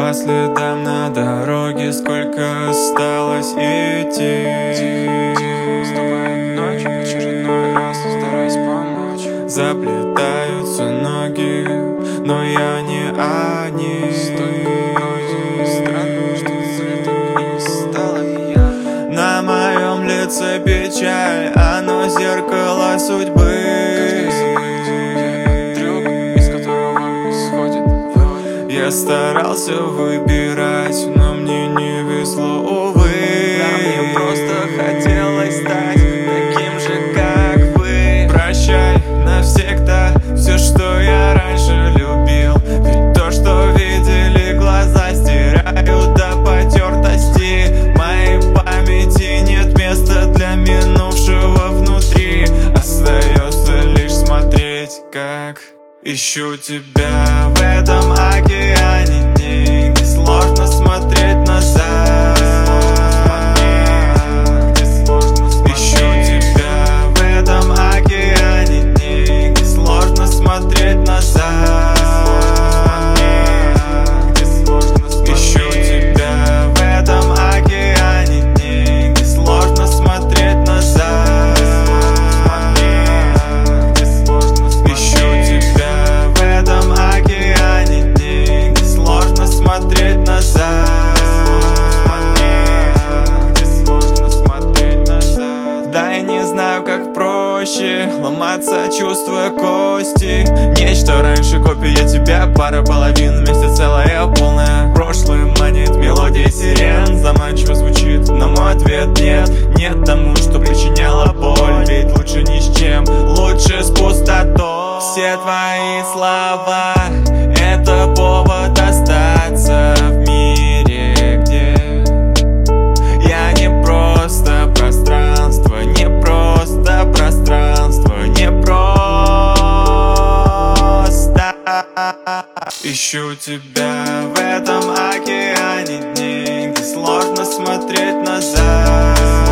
по следам на дороге, сколько осталось идти. Наступает ночь, очередной раз стараюсь помочь. Заплетаются ноги, но я не они. Странно, что цветом не стала я. На моем лице печаль, оно зеркало судьбы. Я старался выбирать, но мне не везло, увы. Да, мне просто хотелось стать таким же, как вы. Прощай навсегда все, что я раньше любил. Ведь то, что видели глаза, стираю до потертости. В моей памяти нет места для минувшего внутри. Остается лишь смотреть, как ищу тебя в этом океане дней, где сложно смотреть назад. Ищу тебя в этом океане дней, где сложно смотреть назад. Ищу тебя в этом океане дней, где сложно смотреть назад. Ищу тебя в этом океане дней, где сложно смотреть назад. Да, я не знаю, как проще ломаться, чувствуя кости. Нечто раньше копия тебя, пара половин, вместе целая полная. Прошлое манит мелодии сирен, заманчиво звучит, но мой ответ нет. Нет тому, что причиняло боль, ведь лучше ни с чем, лучше с пустотой. Все твои слова — это повод остаться в мире, где я не просто пространство, не просто пространство, не просто. Ищу тебя в этом океане дней, где сложно смотреть назад.